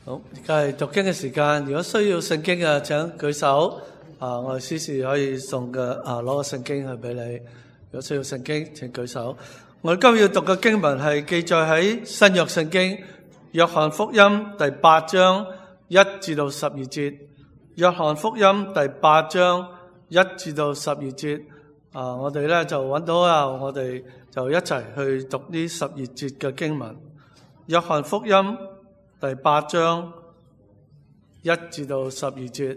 好，而家係讀經嘅時間。如果需要聖經嘅，請舉手。我哋司事可以送嘅攞個聖經去俾你。如果需要聖經，請舉手。我哋今日要讀嘅經文係記載喺新約聖經約翰福音第8章1至到12節。約翰福音第8章1至到12節。我哋咧就揾到啦，我哋就一齊去讀呢12節嘅經文。約翰福音第8章1至到12節，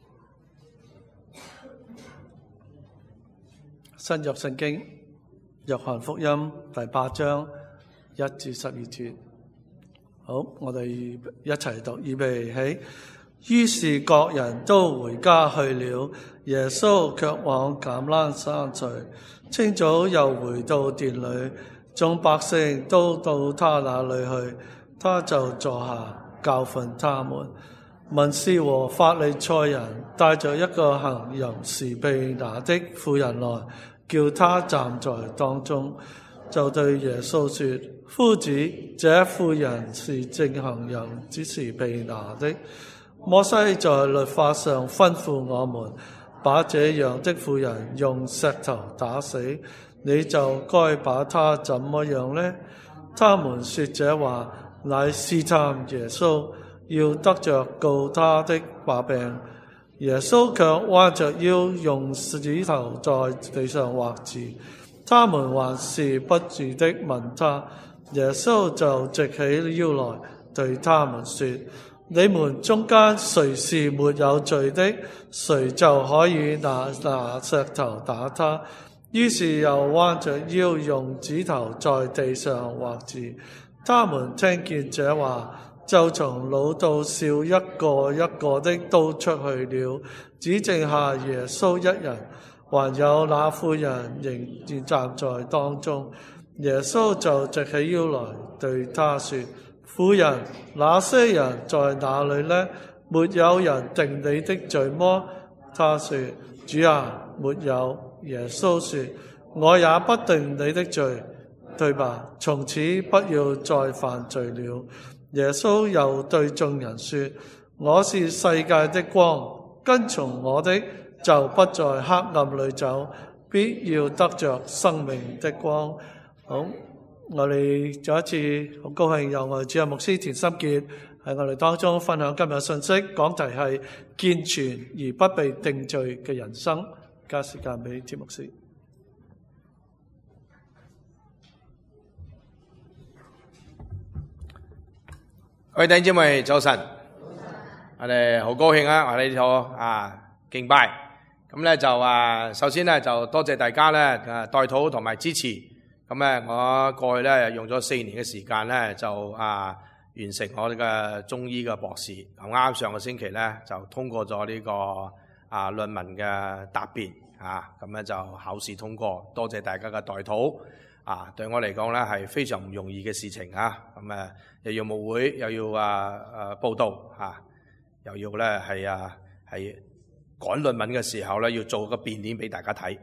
新約聖經約翰福音第8章1至12節。好，我哋一齊讀，預備起。於是各人都回家去了，耶穌卻往橄欖山去。清早又回到殿裏，眾百姓都到他那裏去，他就坐下教訓他們。文士和法利賽人帶着一個行淫時被拿的婦人來，叫他站在當中，就對耶穌說：夫子，這婦人是正行淫之時被拿的。摩西在律法上吩咐我們，把這樣的婦人用石頭打死，你就該把她怎麼樣呢？他們說這話，乃試探耶穌，要得着告他的把柄。耶穌卻彎着腰，用指頭在地上畫字。他們還是不住的問他，耶穌就直起腰來，對他們說：你們中間誰是沒有罪的，誰就可以拿石頭打他。於是又彎着腰，用指頭在地上畫字。他們聽見這話，就從老到少一個一個的都出去了，只剩下耶穌一人，還有那婦人仍然站在當中。耶穌就直起腰來，對他說：婦人，那些人在哪裏呢？沒有人定你的罪麼？他說：主啊，沒有。耶穌說：我也不定你的罪，對吧？從此不要再犯罪了。耶穌又對眾人說：我是世界的光，跟從我的就不在黑暗裏走，必要得着生命的光。好，我哋再一次好高興有我哋主任牧師田心傑喺我哋當中分享今日信息，講題係健全而不被定罪嘅人生。加時間俾田牧師。 各位弟兄姊妹早晨，我哋好高興啊！我哋呢個敬拜，咁咧就首先咧就多謝大家咧代禱同埋支持。咁咧我過去咧用咗4年嘅時間咧就完成我哋嘅中醫嘅博士。咁啱上個星期咧就通過咗呢個論文嘅答辯咁咧就考試通過。多謝大家嘅代禱。對我嚟講咧係非常唔容易嘅事情咁又要牧會，又要報道又要咧係趕論文嘅時候咧要做個變臉俾大家睇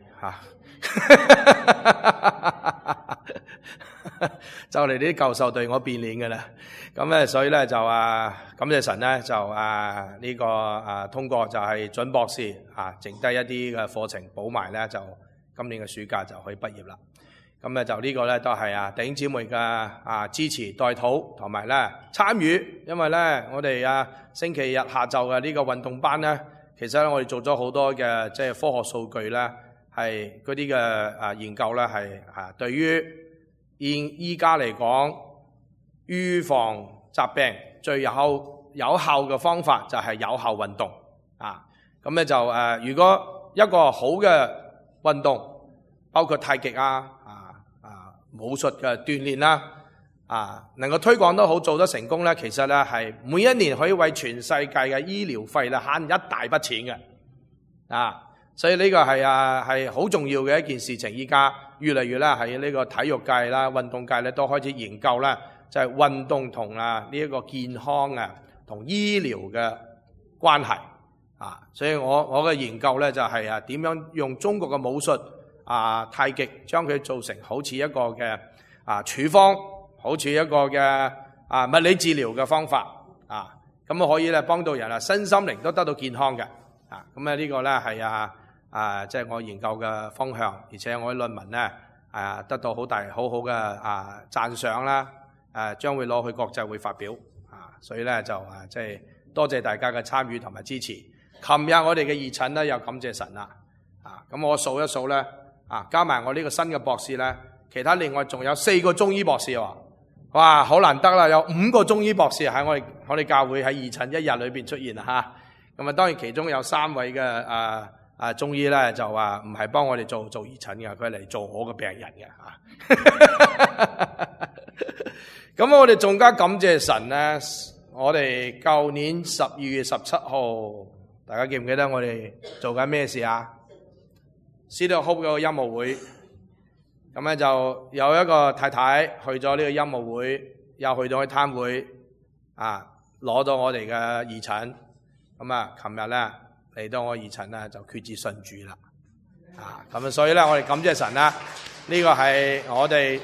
就嚟啲教授對我變臉嘅啦，咁咧所以咧就感謝神咧就呢個通過就係準博士剩低一啲嘅課程補埋咧就今年嘅暑假就可以畢業啦。咁咧就呢個咧都係弟兄姊妹嘅支持代禱同埋咧參與，因為咧我哋星期日下晝嘅呢個運動班咧，其實咧我哋做咗好多嘅即係科學數據咧，係嗰啲嘅研究咧係對於依家嚟講預防疾病最有效嘅方法就係有效運動咁咧就如果一個好嘅運動，包括太極武術嘅鍛煉啦，能夠推廣得好，做得成功咧，其實咧係每一年可以為全世界嘅醫療費咧慳一大筆錢嘅，所以呢個係好重要嘅一件事情。依家越嚟越咧喺呢個體育界啦、運動界咧都開始研究啦，就係運動同呢一個健康同醫療嘅關係所以我嘅研究咧就係點樣用中國嘅武術太極將佢做成好似一個嘅處方，好似一個嘅物理治療嘅方法咁可以咧幫到人身心靈都得到健康嘅。咁呢個咧係即係我研究嘅方向，而且我啲論文咧得到好好嘅讚賞啦，將會攞去國際會發表所以咧就即係多謝大家嘅參與同埋支持。琴日我哋嘅義診咧又感謝神啦，咁我數一數咧加埋我呢個新嘅博士咧，其他另外仲有4個中醫博士喎，哇好難得啦，有5個中醫博士喺我哋教會喺義診一日裏邊出現啦咁當然其中有3位嘅中醫咧就話唔係幫我哋做義診嘅，佢係嚟做我嘅病人嘅咁我哋仲加感謝神咧，我哋舊年12月17號，大家記唔記得我哋做緊咩事啊？City of Hope 嗰個音樂會，咁咧就有一個太太去咗呢個音樂會，又去到去攤會攞到我哋嘅義診。咁琴日咧嚟到我義診咧就決志信主啦，咁所以咧我哋感謝神啦，呢個係我哋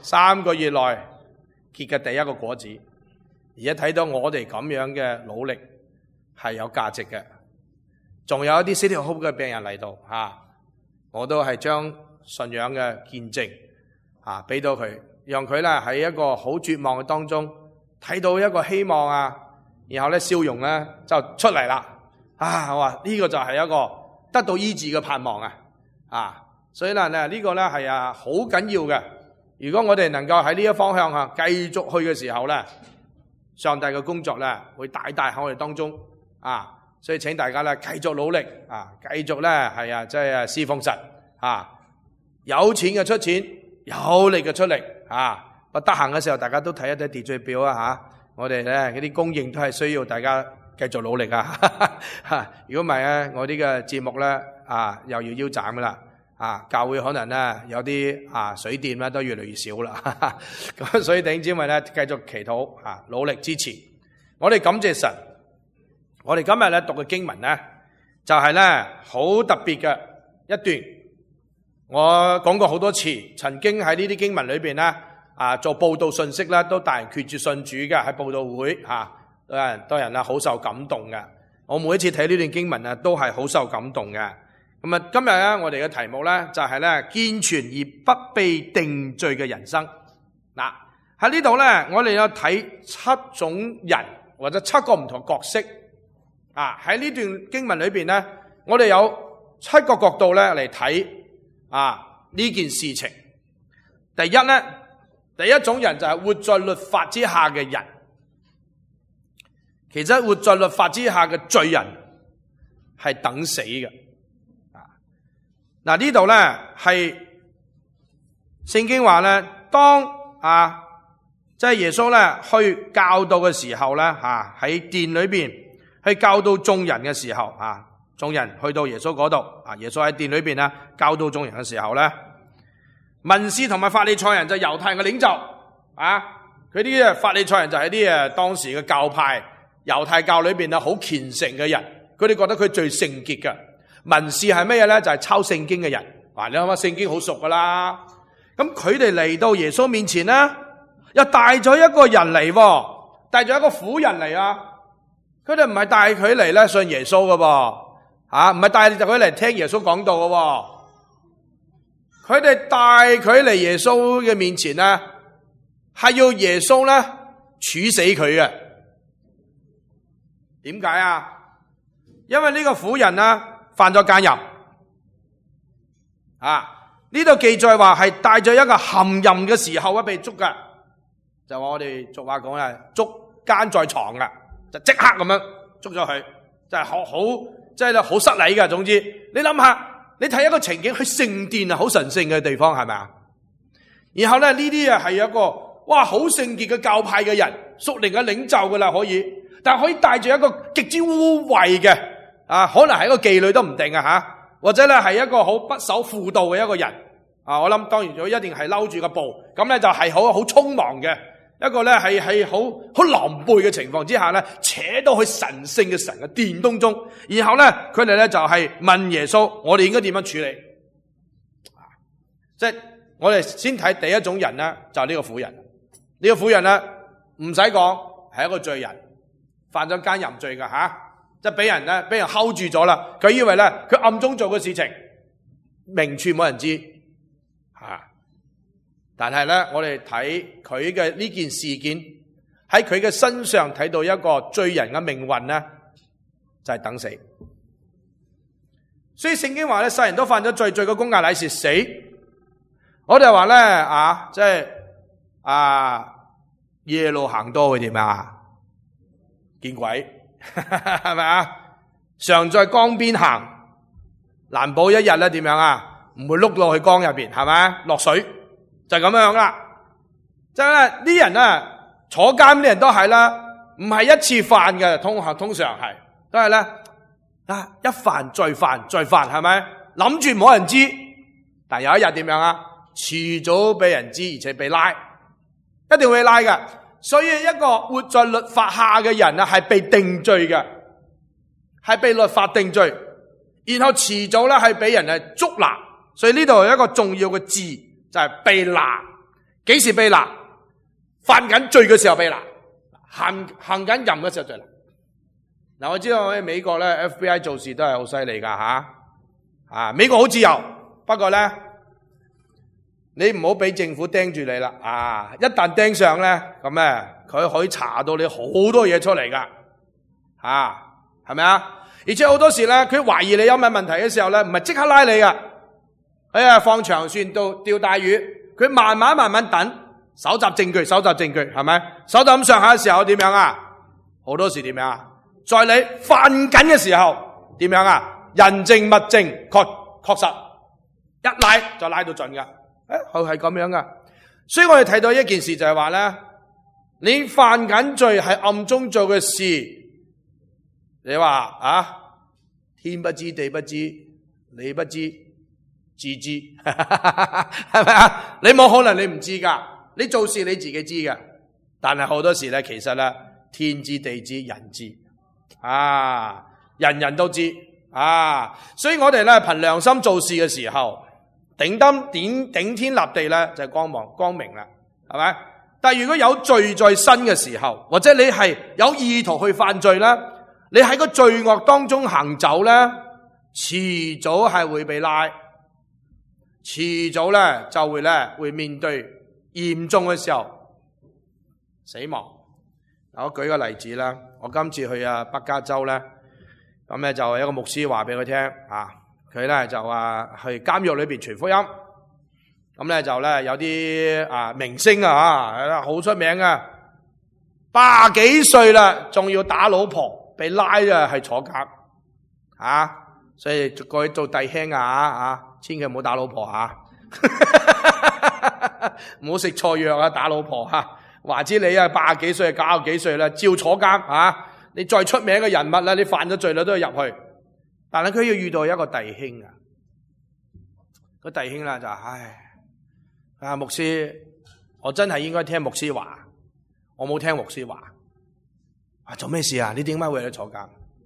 3個月內結嘅第一個果子，而家睇到我哋咁樣嘅努力係有價值嘅。仲有一啲 City of Hope 嘅病人嚟到我都係將信仰嘅見證俾到佢，讓佢咧喺一個好絕望嘅當中睇到一個希望然後咧笑容咧就出嚟啦，我話呢個就係一個得到醫治嘅盼望所以咧呢個咧係好緊要嘅。如果我哋能夠喺呢一方向繼續去嘅時候咧，上帝嘅工作咧會大喺我哋當中所以請大家咧繼續努力繼續咧即係侍奉神有錢嘅出錢，有力嘅出力不得閒嘅時候，大家都睇一睇秩序表我哋咧嗰啲供應都係需要大家繼續努力如果唔係咧，我呢個節目咧又要腰斬噶啦教會可能咧有啲水電咧都越嚟越少啦咁所以弟兄姊妹咧繼續祈禱努力支持。我哋感謝神，我哋今日咧讀嘅經文咧就係咧好特別嘅一段。我講過好多次，曾經喺呢啲經文裏邊咧做報道信息咧都帶人決志信主嘅，喺報道會多人好受感動嘅。我每一次睇呢段經文都係好受感動嘅。咁今日咧我哋嘅題目咧就係咧健全而不被定罪嘅人生。喺呢度咧我哋有睇7種人或者7個唔同角色喺呢段經文裏邊咧，我哋有7個角度咧嚟睇呢件事情。第一種人就係活在律法之下嘅人。其實活在律法之下嘅罪人係等死嘅。呢度咧係聖經話咧，當即係耶穌咧去教導嘅時候咧喺殿裏邊去教導眾人嘅時候眾人去到耶穌嗰度耶穌喺殿裏邊教導眾人嘅時候咧，文士同埋法利賽人就猶太人嘅領袖佢啲法利賽人就係啲當時嘅教派猶太教裏邊好虔誠嘅人，佢哋覺得佢最聖潔嘅。文士係咩嘢咧？就係抄聖經嘅人。你諗下聖經好熟噶啦，咁佢哋嚟到耶穌面前咧，又帶咗一個人嚟，帶咗一個婦人嚟佢哋唔係帶佢嚟咧信耶穌噶唔係帶佢嚟聽耶穌講道噶佢哋帶佢嚟耶穌嘅面前咧，係要耶穌咧處死佢嘅。點解因為呢個婦人犯咗奸淫呢度記載話係帶咗一個陷淫嘅時候被捉嘅，就話我哋俗話講捉奸在床嘅，就即刻咁樣捉咗佢，真係好失禮嘅。總之你諗下，你睇一個情景，去聖殿好神聖嘅地方係咪然後咧呢啲係一個好聖潔嘅教派嘅人，屬靈嘅領袖噶啦可以，但係可以帶住一個極之污穢嘅可能係一個妓女都唔定或者咧係一個好不守婦道嘅一個人我諗當然咗一定係嬲住個布，咁咧就係好匆忙嘅一個咧係好狼狽嘅情況之下咧，扯到去神聖嘅神嘅殿當中，然後咧佢哋咧就係問耶穌，我哋應該點樣處理？即係我哋先睇第一種人咧，就係呢個婦人。呢個婦人咧唔使講係一個罪人犯咗奸淫罪㗎吓，即係俾人 hold 住咗啦。佢以為咧佢暗中做嘅事情，明處冇人知吓。但係咧，我哋睇佢嘅呢件事件喺佢嘅身上睇到一個罪人嘅命運咧，就係等死。所以聖經話咧，世人都犯咗罪，罪嘅工價乃是死。我哋話咧即係夜路行多會點啊？見鬼係咪啊？常在江邊行，難保一日咧點樣啊？唔會碌落去江入邊，係咪？落水就係咁樣啦。即係咧，啲人咧坐監啲人都係啦，唔係一次犯嘅，通常係都係咧一犯再犯再犯，係咪？諗住冇人知，但有一日點樣啊？遲早俾人知，而且被拉，一定會拉嘅。所以一個活在律法下嘅人啊，係被定罪嘅，係被律法定罪，然後遲早咧係俾人係捉拿。所以呢度有一個重要嘅字，就係被拿。幾時被拿？犯緊罪嘅時候被拿，行緊淫嘅時候就拿。嗱，我知道喺美國咧 FBI 做事都係好犀利噶吓，美國好自由，不過咧你唔好俾政府盯住你啦，一旦盯上咧，咁咧佢可以查到你好多嘢出嚟噶，係咪啊？而且好多時咧，佢懷疑你有咩問題嘅時候咧，唔係即刻拉你噶，放長線到釣大魚，佢慢慢等，搜集證據，係咪？搜到咁上下嘅時候點樣啊？好多時點樣啊？在你犯緊嘅時候點樣啊？人證物證確實一拉就拉到盡噶。係咁樣噶，所以我哋睇到一件事就係話咧，你犯緊罪係暗中做嘅事，你話天不知地不知，你不知自知，係咪啊？你冇可能你唔知噶，你做事你自己知噶，但係好多時咧，其實咧天知地知人知，人人都知，所以我哋咧憑良心做事嘅時候，頂天立地咧就係光明啦，係咪？但係如果有罪在身嘅時候，或者你係有意圖去犯罪咧，你喺個罪惡當中行走咧，遲早係會被拉，遲早咧就會面對嚴重嘅時候死亡。嗱，我舉個例子啦，我今次去北加州咧，咁咧就有一個牧師話俾佢聽佢咧就去監獄裏邊傳福音，咁咧就咧有啲明星好出名啊，80幾歲啦，仲要打老婆，被拉係坐監所以各位做弟兄千祈唔好打老婆唔好食錯藥打老婆話知你80幾歲90幾歲啦，照坐監你再出名嘅人物啦，你犯咗罪啦都要入去。但係佢要遇到一個弟兄個弟兄啦就牧師，我真係應該聽牧師話，我冇聽牧師話。做咩事啊？你點解會喺度坐監？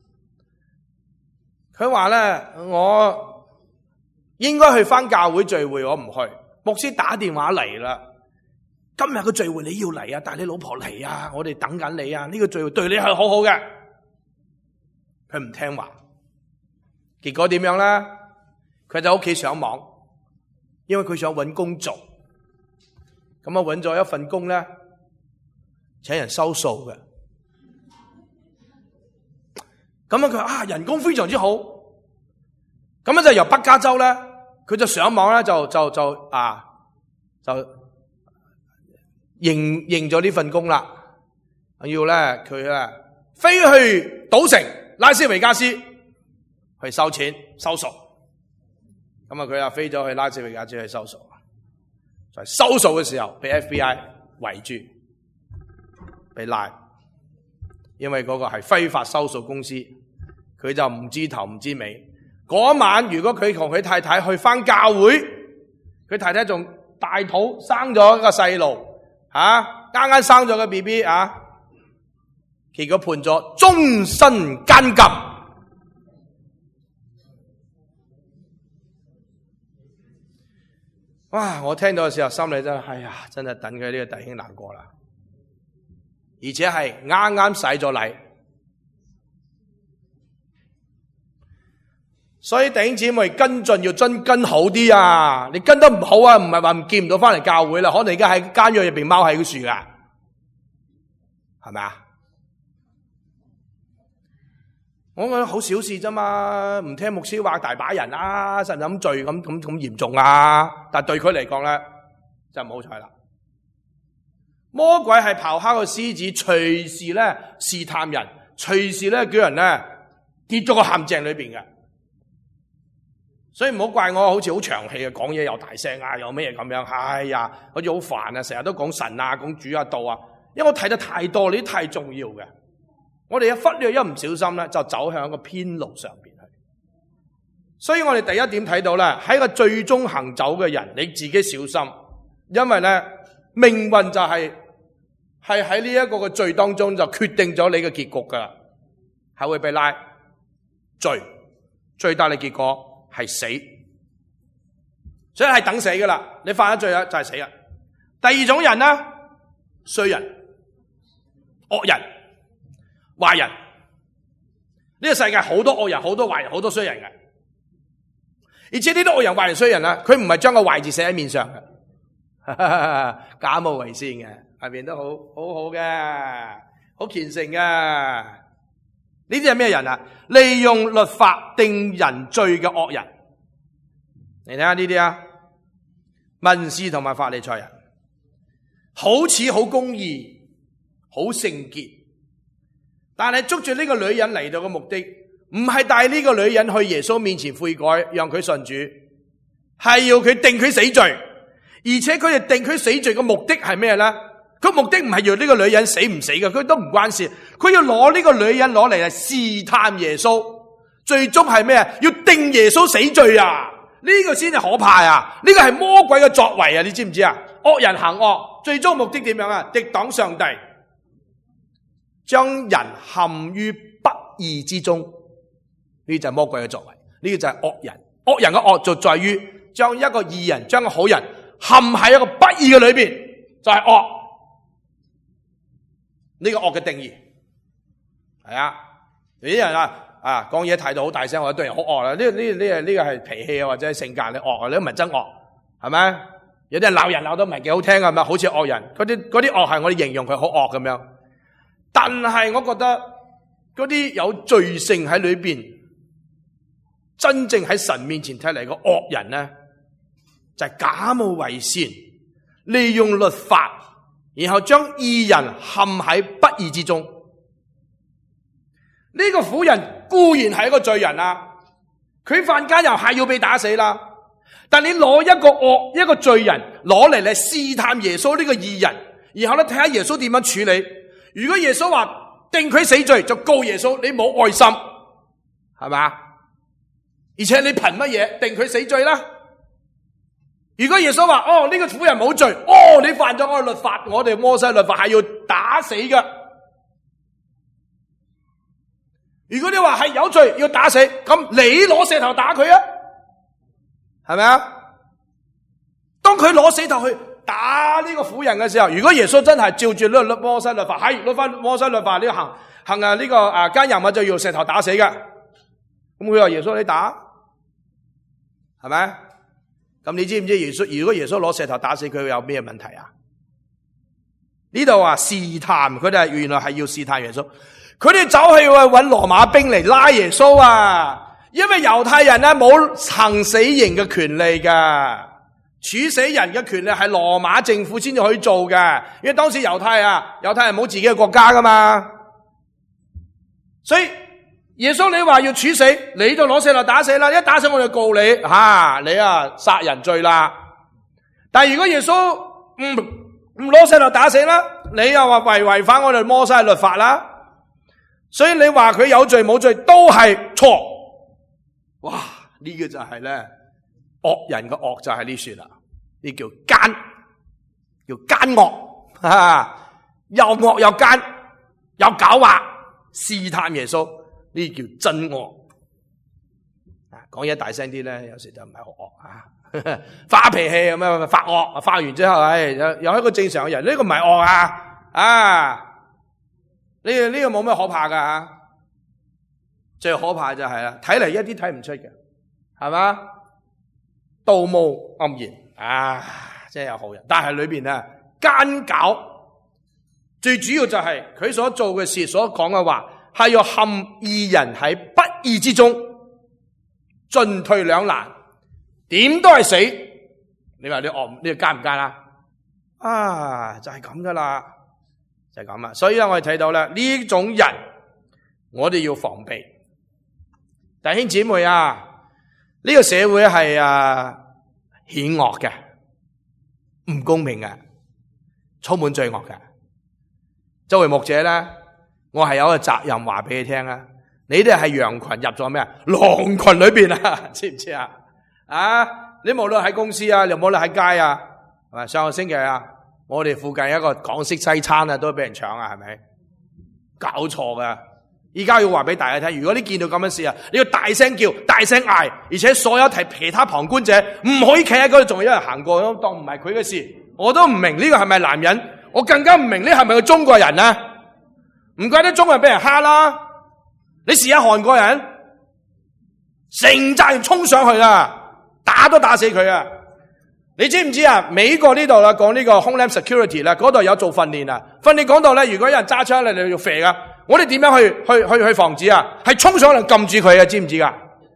佢話咧，我應該去返教會聚會，我唔去。牧師打電話嚟啦，今日個聚會你要嚟帶你老婆嚟我哋等緊你呢個聚會對你係好好嘅。佢唔聽話。結果點樣呢？佢就喺屋企上網，因為佢想搵工做，咁搵咗一份工咧，請人收數嘅。咁佢話人工非常之好，咁就由北加州咧，佢就上網咧就認咗呢份工啦。要咧佢飛去賭城拉斯維加斯。去收錢收數，咁佢飛咗去拉斯維加斯去收數，在收數嘅時候被 FBI 圍住，被拉，因為嗰個係非法收數公司，佢就唔知頭唔知尾。嗰晚如果佢同佢太太去返教會，佢太太仲大肚生咗一個細路，啱生咗個 BB 結果判咗終身監禁。哇！我聽到嘅時候，心裏真係，真係等佢呢個弟兄難過啦。而且係啱啱洗咗禮， 所以弟兄姊妹跟進要跟好啲啊！你跟得唔好啊，唔係話見唔到翻嚟教會啦，可能而家喺監獄入邊踎喺個樹噶，係咪啊？我覺得好小事啫嘛，唔聽牧師話大把人啦，使唔使咁罪咁嚴重啊？但係對佢嚟講咧，就唔好彩啦。魔鬼係咆哮嘅獅子，隨時咧試探人，隨時咧叫人咧跌咗個陷阱裏邊嘅。所以唔好怪我好似好長氣啊，講嘢又大聲啊，又咩咁樣？哎呀，好似好煩啊，成日都講神啊，講主啊，道啊，因為我睇得太多，呢啲太重要嘅。我哋一忽略一唔小心咧，就走向個偏路上邊去。所以我哋第一點睇到咧，喺個最終行走嘅人，你自己小心，因為咧命運就係喺呢一個嘅罪當中就決定咗你嘅結局噶，係會被拉罪，最大嘅結果係死，所以係等死噶啦。你犯咗罪啦，就係死啦。第二種人呢，衰人、惡人、壞人。呢個世界好多惡人、好多壞人、好多衰人嘅，而且呢啲惡人、壞人、衰人呢，佢唔係將個壞字寫喺面上嘅，假冒為善嘅，下面都好好嘅，好虔誠嘅。呢啲係咩人啊？利用律法定人罪嘅惡人。你睇下呢啲啊，文士同埋法利賽人，好似好公義、好聖潔，但係捉住呢個女人嚟到嘅目的，唔係帶呢個女人去耶穌面前悔改，讓佢信主，係要佢定佢死罪。而且佢哋定佢死罪嘅目的係咩咧？佢目的唔係要呢個女人死唔死嘅，佢都唔關事。佢要攞呢個女人攞嚟試探耶穌，最終係咩啊？要定耶穌死罪啊！呢個先係可怕啊！呢個係魔鬼嘅作為啊！你知唔知啊？惡人行惡，最終目的點樣啊？敵擋上帝，將人陷於不義之中。呢就係魔鬼嘅作為，呢個就係惡人。惡人嘅惡就在於將一個義人，將個好人陷喺一個不義嘅裏邊，就係惡。呢個惡嘅定義係啊，有啲人啊講嘢態度好大聲，或者對人好惡啦。呢個係脾氣啊，或者係性格你惡啊，你都唔係真惡，係咪？有啲人鬧人鬧得唔係幾好聽啊，係咪？好似惡人，嗰啲惡係我哋形容佢好惡咁樣。但係我覺得嗰啲有罪性喺裏邊，真正喺神面前睇嚟個惡人咧，就係假冒為善，利用律法。然後將義人陷喺不義之中。呢個婦人固然係一個罪人啊，佢犯奸又係要被打死啦。但你攞一個罪人攞嚟試探耶穌呢個義人，然後咧睇下耶穌點樣處理。如果耶穌話定佢死罪，就告耶穌你冇愛心，係咪？而且你憑乜嘢定佢死罪啦？如果耶穌話呢個婦人冇罪，你犯咗我嘅律法，我哋摩西律法係要打死嘅。如果你話係有罪要打死，咁你攞石頭打佢啊，係咪啊？當佢攞石頭去打呢個婦人嘅時候，如果耶穌真係照住呢個摩西律法，係攞翻摩西律法呢個行呢個奸淫就要用石頭打死嘅，咁佢話耶穌你打，係咪？咁你知唔知如果耶穌攞石頭打死佢有咩問題啊？呢度話試探，佢哋原來係要試探耶穌，佢哋走去搵羅馬兵嚟拉耶穌啊！因為猶太人咧冇行死刑嘅權利噶，處死人嘅權利係羅馬政府先至可以做嘅，因為當時猶太人冇自己嘅國家噶嘛，所以。耶穌你話要處死，你就攞石頭打死啦！一打死我就告你，你殺人罪啦！但係如果耶穌唔攞石頭打死啦，你又話違反我哋摩西律法啦，所以你話佢有罪冇罪都係錯。哇！呢個就係咧惡人嘅惡就係呢說啦，呢叫奸惡，又惡又奸又狡猾，試探耶穌。呢叫真惡，講嘢大聲啲咧，有時就唔係好惡發脾氣咁樣發惡，發完之後，又一個正常嘅人，呢個唔係惡呢個冇咩可怕噶最可怕就係啦，睇嚟一啲睇唔出嘅， 係嘛？道貌岸然真係有好人，但係裏邊啊奸狡，最主要就係佢所做嘅事，所講嘅話係要陷義人喺不義之中，進退兩難，點都係死。你話你惡呢個奸唔奸啊？就係咁噶啦，就係咁啦。所以我哋睇到咧呢種人，我哋要防備。弟兄姊妹啊，呢個社會係險惡嘅，唔公平嘅，充滿罪惡嘅。作為牧者咧，我係有一個責任話俾你聽啊！你哋係羊群入咗咩啊？狼群裏邊啊，知唔知啊？你無論喺公司啊，你無論喺街啊，係咪？上個星期啊，我哋附近一個港式西餐啊，都俾人搶啊，係咪？搞錯噶！依家要話俾大家聽，如果你見到咁嘅事啊，你要大聲叫、大聲嗌，而且所有其他旁觀者唔可以企喺嗰度，仲有人行過，當唔係佢嘅事。我都唔明呢個係咪男人，我更加唔明呢係咪個中國人啊？唔怪得中國人俾人蝦啦！你試下韓國人，成扎人衝上去啦，打都打死佢啊！你知唔知啊？美國呢度啦，講呢個 Homeland Security 啦，嗰度有做訓練啊。訓練講到咧，如果有人揸槍嚟，你要射噶。我哋點樣去防止啊？係衝上嚟撳住佢啊！知唔知噶？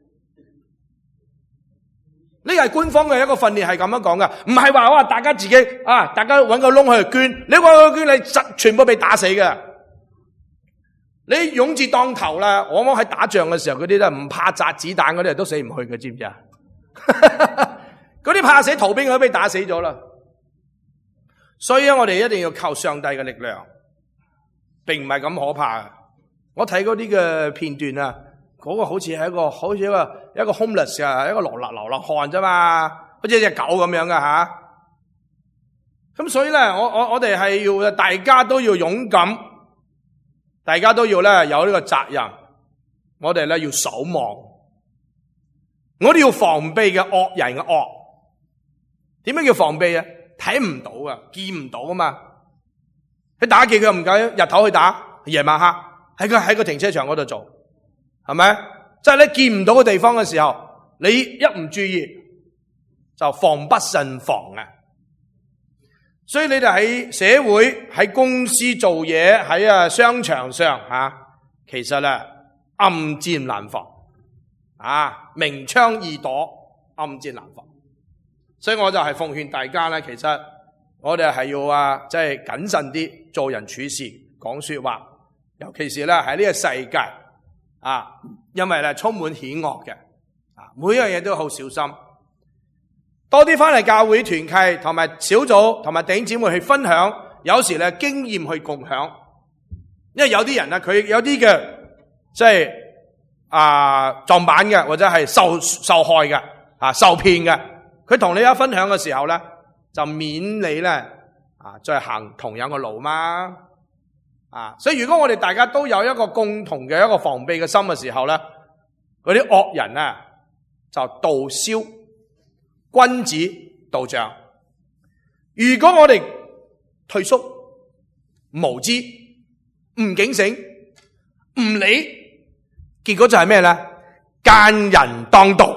呢個係官方嘅一個訓練，係咁樣講噶，唔係話大家自己大家搵個窿去捐，你搵個捐，你全部被打死嘅。你勇字當頭啦，往往喺打仗嘅時候，嗰啲都唔怕砸子彈嗰啲人都死唔去嘅，知唔知啊？嗰啲怕死逃兵都被打死咗啦。所以我哋一定要靠上帝嘅力量，並唔係咁可怕嘅。我睇嗰啲嘅片段啊，嗰個好似係一個 homeless 啊，一個流浪漢啫嘛，好似隻狗咁樣嘅吓。咁所以咧，我哋係要大家都要勇敢，大家都要咧有呢個責任。我哋咧要守望，我哋要防備嘅惡人嘅惡。點樣叫防備啊？睇唔到啊，見唔到啊嘛。佢打劫佢唔夠日頭去打，夜晚黑喺個停車場嗰度做，係咪？即係你見唔到嘅地方嘅時候，你一唔注意就防不勝防啊！所以你哋喺社會、喺公司做嘢、喺商場上其實暗箭難防明槍易躲，暗箭難防。所以我就係奉勸大家咧，其實我哋係要即係謹慎啲做人處事、講說話，尤其是咧喺呢個世界因為咧充滿險惡嘅每樣嘢都好小心。多啲翻嚟教會團契同埋小組同埋弟兄姊妹去分享，有時咧經驗去共享。因為有啲人佢有啲嘅即係撞板嘅，或者係受害嘅受騙嘅，佢同你一分享嘅時候咧，就免你咧再行同樣嘅路嘛。所以如果我哋大家都有一個共同嘅一個防備嘅心嘅時候咧，嗰啲惡人就盜燒，君子盜像。如果我哋退縮、無知、唔警醒、唔理，結果就係咩咧？奸人當道，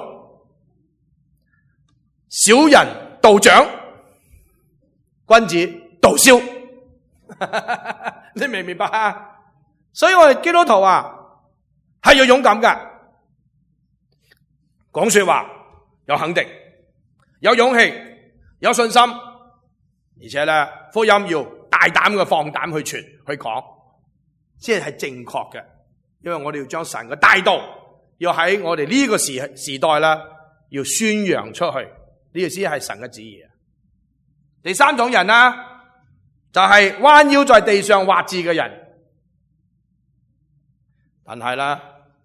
小人盜長，君子盜燒。你明唔明白啊？所以我哋基督徒係要勇敢㗎，講說話有肯定，有勇氣，有信心，而且咧福音要大膽嘅放膽去傳去講，先係正確嘅。因為我哋要將神嘅大道要喺我哋呢個時代啦，要宣揚出去，呢個先係神嘅旨意。第三種人就係彎腰在地上畫字嘅人。但係啦，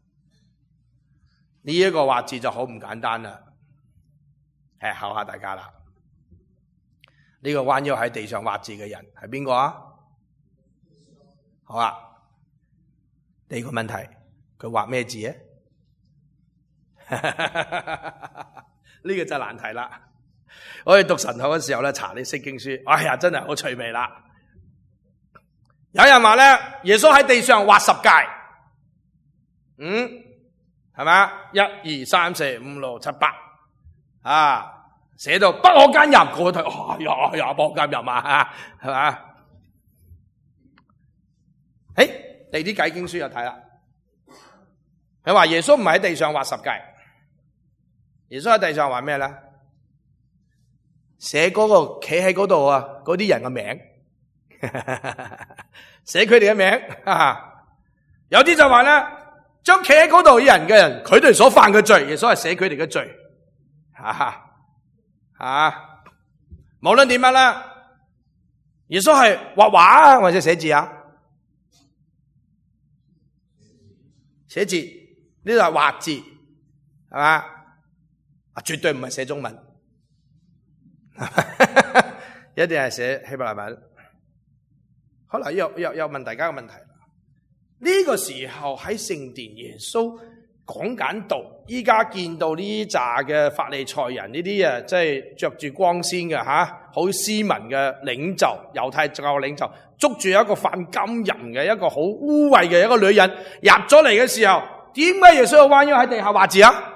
呢一個畫字就好唔簡單啦，考下大家啦。呢個彎腰喺地上畫字嘅人係邊個啊？好啊，第二個問題，佢畫咩字啊？呢個就難題啦。我哋讀神學嘅時候咧，查啲聖經書，哎呀，真係好趣味啦。有人話咧，耶穌喺地上畫十誡， 係咪？1、2、3、4、5、6、7、8啊，寫到不可姦淫，個個睇，呀，不可姦淫啊，係嘛？第啲解經書就睇啦，佢話耶穌唔係喺地上畫十誡，耶穌喺地上畫咩咧？寫嗰個企喺嗰度啊，嗰啲人嘅名，寫佢哋嘅名。有啲就話咧，將企喺嗰度啲人嘅人，佢哋所犯嘅罪，耶穌係寫佢哋嘅罪。無論點樣啦，耶穌係畫畫啊，或者寫字啊？寫字呢度係畫字，係嘛？絕對唔係寫中文，一定係寫希伯來文。可能又問大家個問題，呢個時候喺聖殿耶穌講緊道，依家見到呢紮嘅法利賽人呢啲啊，即係着住光鮮嘅好斯文嘅領袖，猶太教領袖，捉住一個犯奸淫嘅一個好污穢嘅一個女人入咗嚟嘅時候，點解耶穌要彎腰喺地下畫字啊？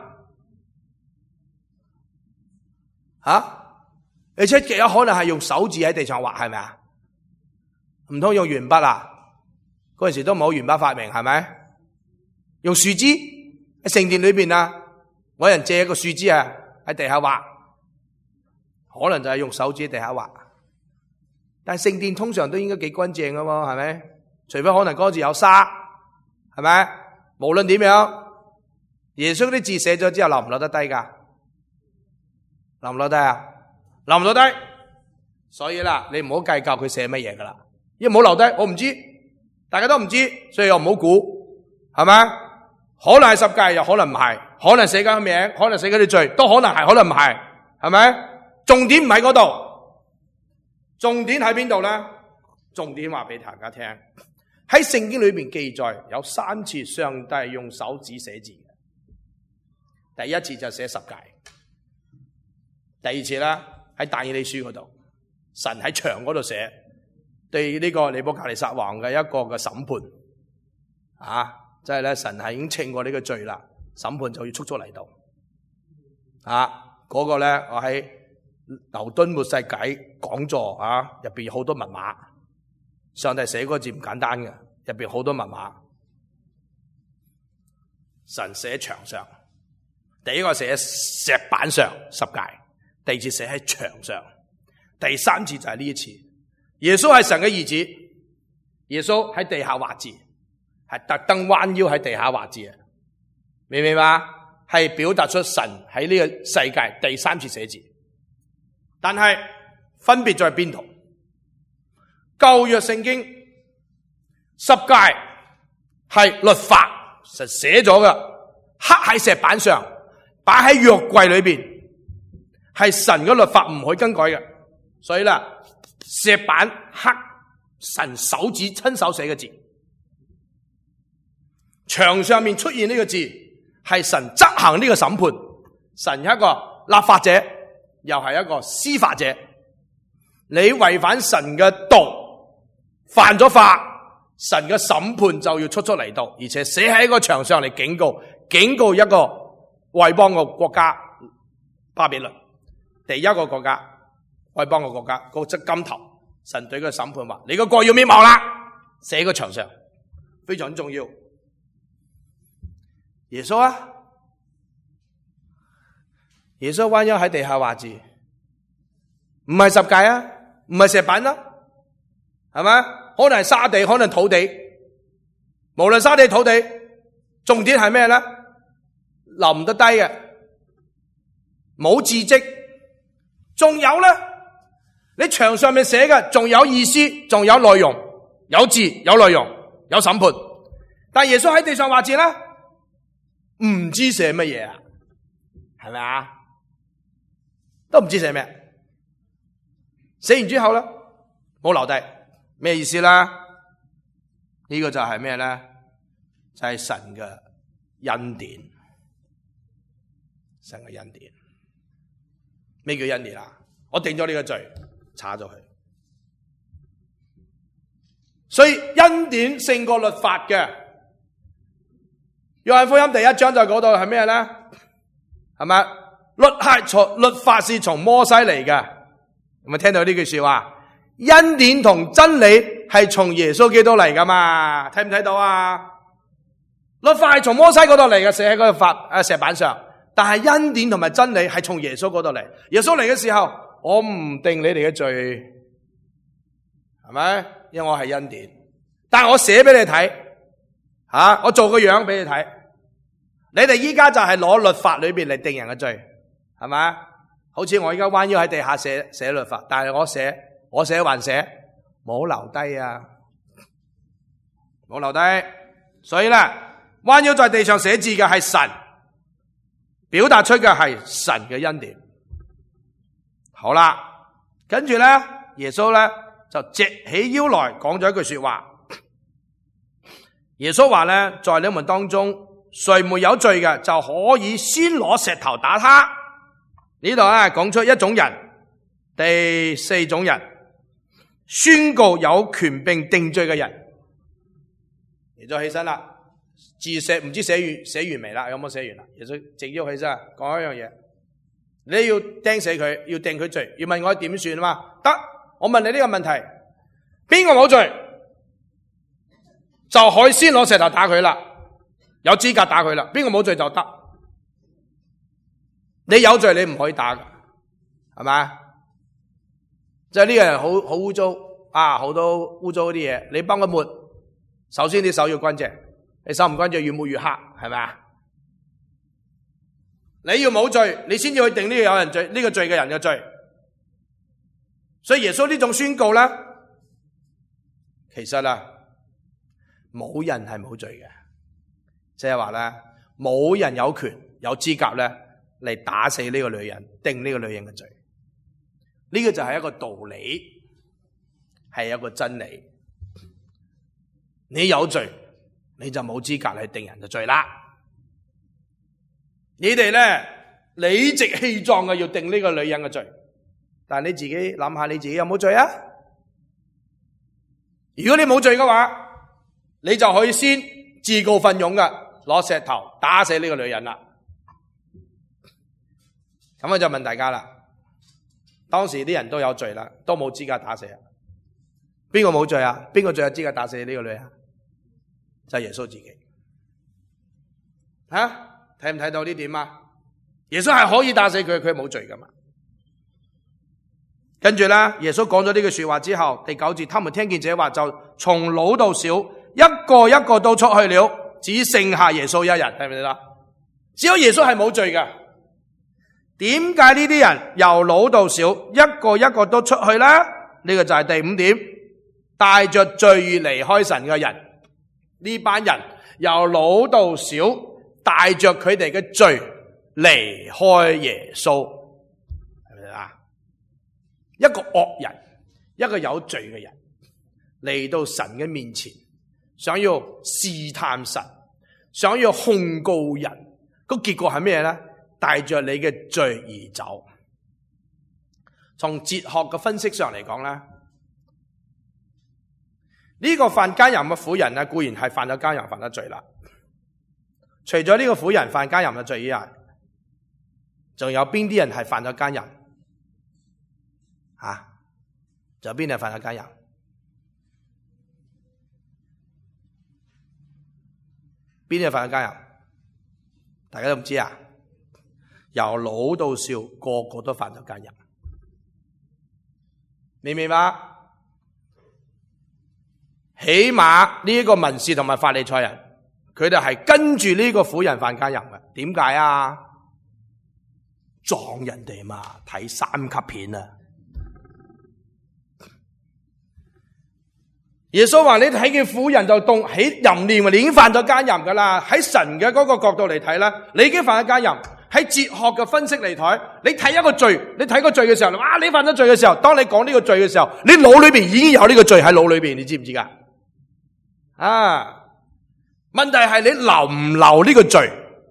而且極有可能係用手指喺地上畫，係咪啊？唔通用鉛筆啊？嗰陣時都冇鉛筆發明，係咪？用樹枝喺聖殿裏邊啊，搵人借一個樹枝啊喺地下畫，可能就係用手指喺地下畫。但係聖殿通常都應該幾乾淨噶嘛，係咪？除非可能嗰字有沙，係咪？無論點樣，耶穌啲字寫咗之後留唔留得低噶？留唔留低啊？留唔留低？所以啦，你唔好計較佢寫乜嘢噶啦，因為冇留低，我唔知，大家都唔知，所以又唔好估，係咪？可能係十誡，又可能唔係，可能寫緊名，可能寫緊啲罪，都可能係，可能唔係，係咪？重點唔喺嗰度，重點喺邊度咧？重點話俾大家聽，喺聖經裏邊記載有3次上帝用手指寫字嘅。第一次就寫十誡，第二次咧喺但以理書嗰度，神喺牆嗰度寫對呢個尼布甲尼撒王嘅一個嘅審判，即係咧神係已經稱過呢個罪啦，審判就要速速嚟到。嗰個咧我喺牛頓末世解講座入邊好多密碼，上帝寫嗰個字唔簡單嘅，入邊好多密碼。神寫喺牆上，第一個寫喺石板上十誡，第二次寫喺牆上，第3次就係呢一次。耶穌係神嘅兒子，耶穌喺地下畫字，係特登彎腰喺地下畫字，明唔明白？係表達出神喺呢個世界第3次寫字。但係分別在邊度？舊約聖經十誡係律法，實寫咗嘅，刻喺石板上，擺喺約櫃裏邊，係神嘅律法唔可以更改嘅。所以啦，石板刻神手指親手寫嘅字，牆上面出現呢個字係神執行呢個審判，神係一個立法者，又係一個司法者。你違反神嘅道，犯咗法，神嘅審判就要速速嚟到，而且寫喺個牆上嚟警告一個外邦嘅國家巴比倫，第一個國家外邦嘅國家，嗰隻金頭，神對佢審判話：你個國要滅亡啦！寫喺個牆上，非常重要。耶穌耶穌彎腰喺地下畫字，唔係十誡啊，唔係石板啊，係咪？可能係沙地，可能土地，無論沙地土地，重點係咩咧？留唔得低嘅，冇字跡，仲有咧，你牆上面寫嘅仲有意思，仲有內容，有字有內容，有審判。但耶穌喺地上畫字咧，唔知寫乜嘢啊？係咪啊？都唔知寫咩，寫完之後咧冇留低，咩意思啦？呢個就係咩咧？就係神嘅恩典，神嘅恩典。咩叫恩典啊？我定咗呢個罪，查咗佢。所以恩典勝過律法嘅， 約翰福音第1章就講到係咩呢？係咪？律法是從摩西嚟嘅，有冇聽到呢句說話？恩典同真理係從耶穌基督嚟噶嘛？睇唔睇到啊？律法係從摩西嗰度嚟嘅，寫喺嗰個石板上，但係恩典同埋真理係從耶穌嗰度嚟。耶穌嚟嘅時候，我唔定你哋嘅罪，係咪？因為我係恩典，但係我寫俾你睇，我做個樣俾你睇。你哋依家就係攞律法裏邊嚟定人嘅罪，係咪？好似我依家彎腰喺地下寫律法，但係我寫還寫，冇留低啊，冇留低。所以咧，彎腰在地上寫字嘅係神，表達出嘅係神嘅恩典。好啦，跟住咧，耶穌咧就直起腰來講咗一句說話。耶穌話咧，在你們當中，誰沒有罪嘅，就可以先攞石頭打他。呢度咧講出一種人，第4種人，宣告有權並定罪嘅人。耶穌起身啦，字寫唔知寫完未啦？有冇寫完啦？耶穌直喐起身講一樣嘢，你要釘死佢，要定佢罪，要問我點算啊嘛？得，我問你呢個問題，邊個冇罪，就可以先攞石頭打佢啦，有資格打佢啦。邊個冇罪就得，你有罪你唔可以打㗎，係咪？即係呢個人好污糟啊，好多污糟嗰啲嘢，你幫佢抹，首先啲手要乾淨，你手唔乾淨越抹越黑，係咪啊？你要冇罪，你先至去定呢個有人罪，呢個罪嘅人嘅罪。所以耶穌呢種宣告咧，其實啊，冇人係冇罪嘅，即係話咧，冇人有權有資格咧嚟打死呢個女人，定呢個女人嘅罪。呢個就係一個道理，係一個真理。你有罪，你就冇資格嚟定人嘅罪啦。你哋咧理直氣壯嘅要定呢個女人嘅罪，但係你自己諗下，你自己有冇罪啊？如果你冇罪嘅話，你就可以先自告奮勇嘅攞石頭打死呢個女人啦。咁我就問大家啦，當時啲人都有罪啦，都冇資格打死啊？邊個冇罪啊？邊個最有資格打死呢個女人？就係耶穌自己。睇唔睇到呢點啊？耶穌係可以打死佢，佢冇罪噶嘛。跟住咧，耶穌講咗呢句說話之後，第9節，他們聽見這話，就從老到少，一個一個都出去了，只剩下耶穌一人。睇唔睇到？只有耶穌係冇罪嘅。點解呢啲人由老到少，一個一個都出去呢？呢個就係第5點，帶着罪而離開神嘅人。呢班人由老到少，帶着佢哋嘅罪離開耶穌，係咪啊？一個惡人，一個有罪嘅人嚟到神嘅面前，想要試探神，想要控告人，個結果係咩呢？帶着你嘅罪而走。從哲學嘅分析上嚟講咧，呢個犯奸淫嘅婦人咧，固然係犯咗奸淫，犯咗罪啦。除咗呢個婦人犯奸淫嘅罪以外，仲有邊啲人係犯咗奸淫？仲有邊啲人犯咗奸淫？邊啲人犯咗奸淫？大家都唔知啊？由老到少，個個都犯咗奸淫，明唔明白？起碼呢一個文士同埋法利賽人，佢哋係跟住呢個婦人犯奸淫嘅。點解啊？撞人哋嘛，睇3級片啊！耶穌話：你睇見婦人就動起淫念，你已經犯咗奸淫噶啦。喺神嘅嗰個角度嚟睇咧，你已經犯咗奸淫。喺哲學嘅分析嚟睇，你睇一個罪，你睇個罪嘅時候，哇！你犯咗罪嘅時候，當你講呢個罪嘅時候，你腦裏邊已經有呢個罪喺腦裏邊，你知唔知噶？問題係你留唔留呢個罪？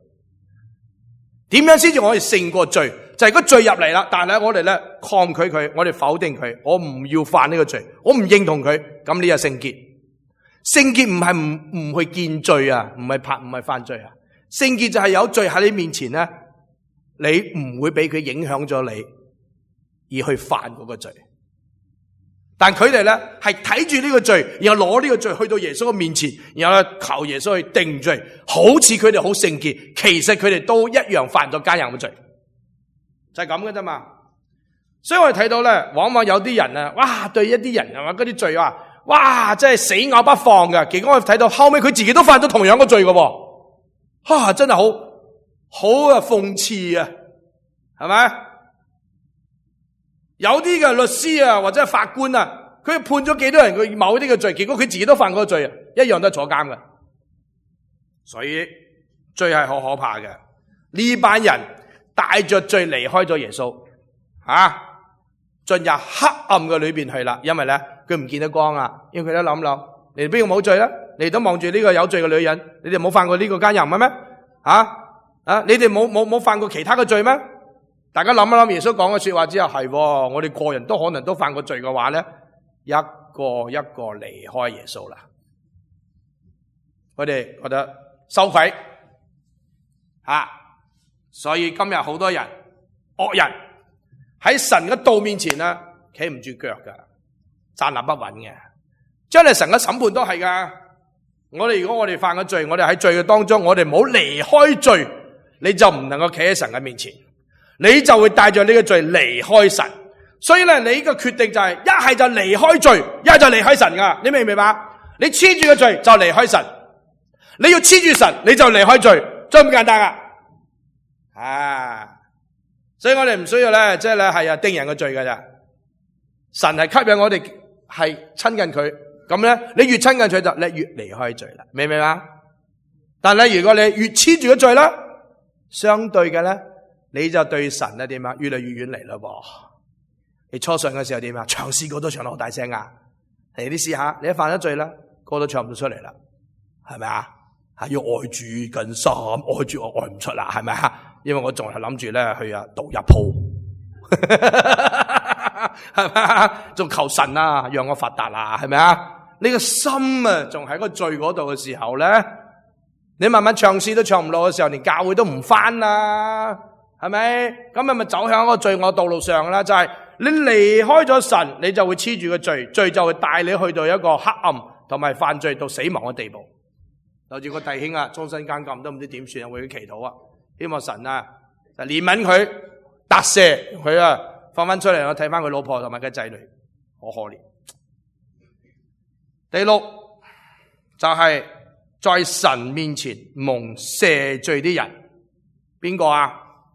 點樣先至可以勝過罪？就係個罪入嚟啦，但係我哋咧抗拒佢，我哋否定佢，我唔要犯呢個罪，我唔認同佢，咁你就聖潔。聖潔唔係唔去見罪啊，唔係犯罪啊。 聖潔就係有罪喺你面前咧，你唔會俾佢影響咗你，而去犯嗰個罪。但佢哋咧係睇住呢個罪，然後攞呢個罪去到耶穌嘅面前，然後咧求耶穌去定罪，好似佢哋好聖潔，其實佢哋都一樣犯咗奸淫嘅罪，就係咁嘅啫嘛。所以我哋睇到咧，往往有啲人啊，哇，對一啲人係嘛嗰啲罪啊，哇，真係死咬不放嘅。結果我哋睇到後尾佢自己都犯咗同樣嘅罪嘅，真係好諷刺啊，係咪？有啲嘅律師啊，或者法官啊，佢判咗幾多人佢某啲嘅罪，結果佢自己都犯嗰個罪啊，一樣都係坐監嘅。所以罪係好可怕嘅。呢班人帶着罪離開咗耶穌，進入黑暗嘅裏邊去啦。因為咧佢唔見得光啊，因為佢都諗，你哋邊個冇罪咧？你哋都望住呢個有罪嘅女人，你哋冇犯過呢個奸淫嘅咩？你哋冇犯過其他嘅罪咩？大家諗一諗耶穌講嘅說話之後，係我哋個人都可能都犯過罪嘅話咧，一個一個離開耶穌啦。我哋覺得羞愧所以今日好多人惡人喺神嘅道面前咧，企唔住腳噶，站立不穩嘅。將來神嘅審判都係噶。如果我哋犯咗罪，我哋喺罪嘅當中，我哋冇離開罪，你就唔能夠企喺神嘅面前。你就會帶着呢個罪離開神，所以咧，你個決定就係一係就離開罪，一係就離開神噶。你明唔明白？你黐住個罪就離開神，你要黐住神你就離開罪，就咁簡單噶。所以我哋唔需要咧，即係咧係定人嘅罪噶咋。神係吸引我哋係親近佢，咁咧你越親近佢就你越離開罪啦，明唔明啊？但係如果你越黐住個罪啦，相對嘅咧。你就對神咧點啊？越嚟越遠離咯噃！你初信嘅時候點啊？唱詩歌都唱得好大聲啊！你試下，你一犯咗罪啦，歌都唱唔到出嚟啦，係咪啊？要愛主更深，愛主我愛唔出啦，係咪啊？因為我仲係諗住咧去賭入鋪，係咪啊？仲求神啊，讓我發達啦，係咪啊？你個心啊，仲喺個罪嗰度嘅時候咧，你慢慢唱詩都唱唔落嘅時候，連教會都唔返啦。係咪？咁咪走向一個罪惡道路上啦？就係你離開咗神，你就會黐住個罪，罪就會帶你去到一個黑暗同埋犯罪到死亡嘅地步。留住個弟兄啊，終身監禁都唔知點算啊，為佢祈禱啊，希望神啊就憐憫佢，特赦佢放翻出嚟，我睇翻佢老婆同埋佢仔女，好可憐。第六就係在神面前蒙赦罪啲人，邊個啊？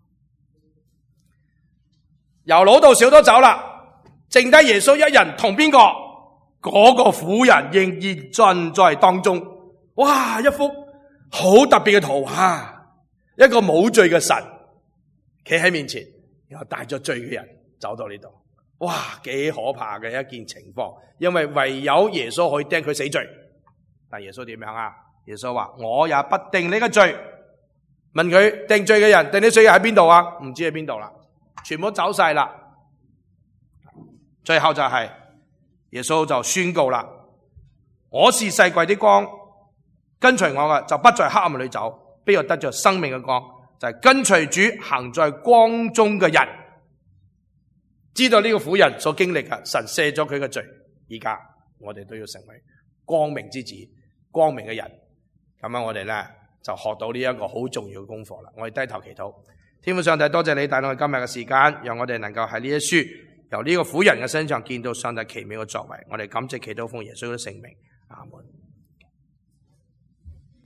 由老到少都走啦，剩低耶穌一人同邊個？嗰個婦人仍然站在當中。哇！一幅好特別嘅圖畫，一個冇罪嘅神企喺面前，然後帶咗罪嘅人走到呢度。哇！幾可怕嘅一件情況，因為唯有耶穌可以釘佢死罪。但耶穌點樣啊？耶穌話：我也不定你嘅罪。問佢定罪嘅人，定你罪喺邊度啊？唔知喺邊度啦。全部走晒啦，最後就係耶穌就宣告啦：我是世界的光，跟隨我嘅就不在黑暗裏走，必要得着生命嘅光。就係跟隨主行在光中嘅人，知道呢個婦人所經歷嘅，神赦咗佢嘅罪。而家我哋都要成為光明之子、光明嘅人。咁樣我哋咧就學到呢一個好重要嘅功課啦。我哋低頭祈禱。天父上帝，多謝你帶我哋今日嘅時間，讓我哋能夠喺呢一書由呢個婦人嘅身上見到上帝奇妙嘅作為。我哋感謝祈禱奉耶穌嘅聖名，阿門。